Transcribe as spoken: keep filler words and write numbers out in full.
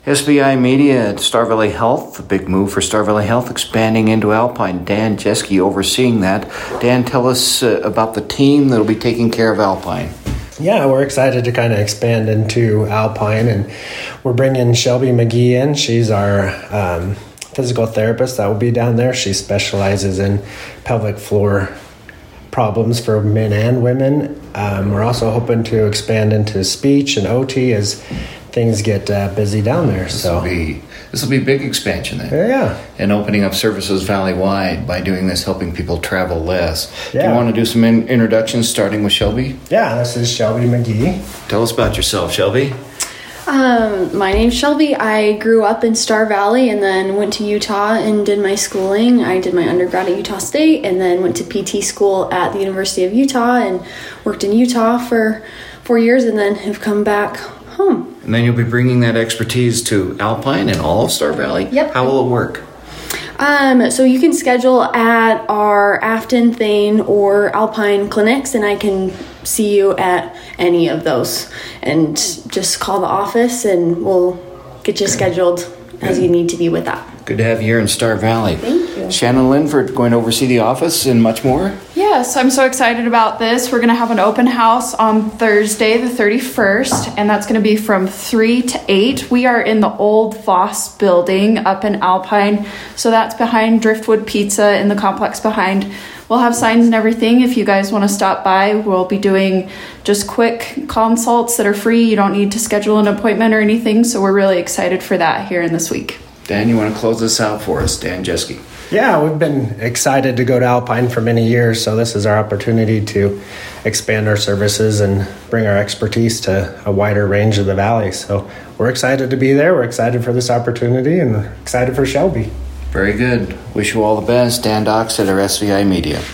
S V I Media at Star Valley Health, a big move for Star Valley Health, expanding into Alpine. Dan Jeske overseeing that. Dan, tell us uh, about the team that'll be taking care of Alpine. Yeah, we're excited to kind of expand into Alpine, and we're bringing Shelby McGee in. She's our um, physical therapist that will be down there. She specializes in pelvic floor problems for men and women. Um, we're also hoping to expand into speech and O T as things get uh, busy down there. This So will be this will be a big expansion then. yeah, And opening up services valley-wide by doing this, helping people travel less. Yeah. Do you want to do some in- introductions, starting with Shelby? yeah. This is Shelby McGee. Tell us about yourself, Shelby. Um, my name's Shelby. I grew up in Star Valley and then went to Utah and did my schooling. I did my undergrad at Utah State and then went to P T school at the University of Utah and worked in Utah for four years and then have come back home. And then you'll be bringing that expertise to Alpine and all of Star Valley. Yep. How will it work? Um, so you can schedule at our Afton, Thane, or Alpine clinics, and I can see you at any of those. And just call the office, and we'll get you scheduled as you need to be with that. Good to have you here in Star Valley. Thank you. Shannon Linford going to oversee the office and much more. Yes, I'm so excited about this. We're going to have an open house on Thursday, the thirty-first, and that's going to be from three to eight. We are in the old Voss building up in Alpine, so that's behind Driftwood Pizza in the complex behind. We'll have signs and everything if you guys want to stop by. We'll be doing just quick consults that are free. You don't need to schedule an appointment or anything, so we're really excited for that here in this week. Dan, you want to close this out for us? Dan Jeske. Yeah, we've been excited to go to Alpine for many years, so this is our opportunity to expand our services and bring our expertise to a wider range of the valley. So we're excited to be there. We're excited for this opportunity and we're excited for Shelby. Very good. Wish you all the best. Dan Doxter at S V I Media.